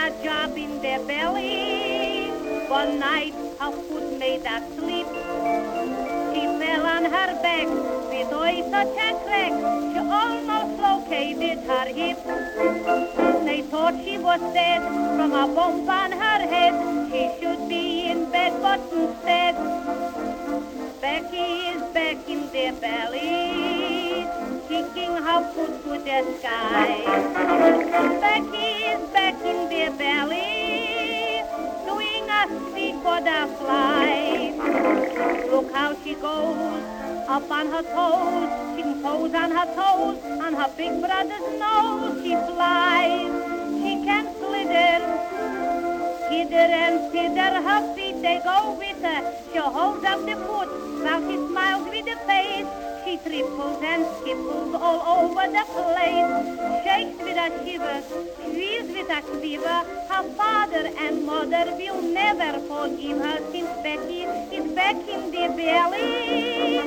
a job in their belly. One night her foot made her sleep. She fell on her back with such a crack. She almost located her hip. They thought she was dead from a bump on her head. She should be in bed, but instead Becky is back in their belly, kicking her foot to the sky. Becky is back in their belly, doing a speed butterfly. Look how she goes, up on her toes. She can pose on her toes, on her big brother's nose. She flies, she can slither, hither and thither. Her feet, they go with her. She holds up the foot, while she smiles with the face. She triples and skipples all over the place. Shakes with a shiver, squeals with a quiver. Her father and mother will never forgive her, since Becky is back in the belly.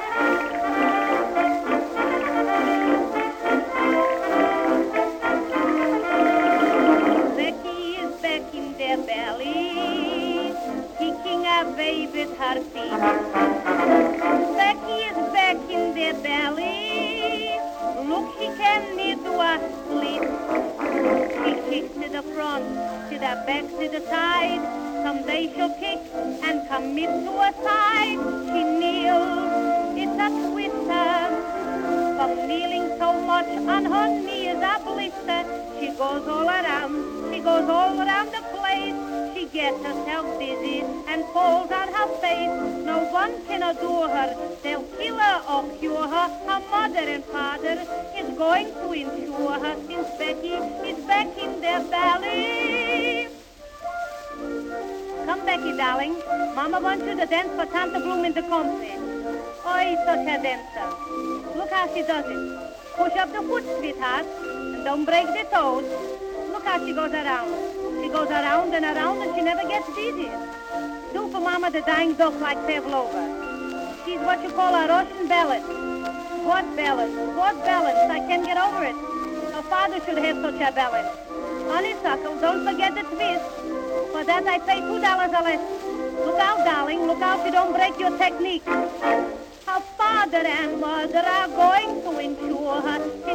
Becky is back in their belly, kicking away with her feet. Becky is back in their belly. Look, she can knit to a split. She kicks to the front, to the back, to the side. Someday she'll kick and commit suicide. She kneels, it's a twister. From kneeling so much on her knees a blister. She goes all around the place. She gets herself dizzy and falls on her face. No one can adore her, they'll kill her or cure her. Her mother and father is going to insure her, since Becky is back in their belly. Come, Becky, darling. Mama wants you to dance for Tante Bloom in the country. Oh, such a dancer. Look how she does it. Push up the foot, sweetheart, and don't break the toes. Look how she goes around. She goes around and she never gets dizzy. Do for Mama the dying dog like Pavlova. She's what you call a Russian ballad. What ballad? What ballad? I can't get over it. Her father should have such a ballad. Honeysuckle, don't forget the twist. For that I pay $2 a lesson. Look out, darling. Look out you don't break your technique. Her father and mother are going to insure her.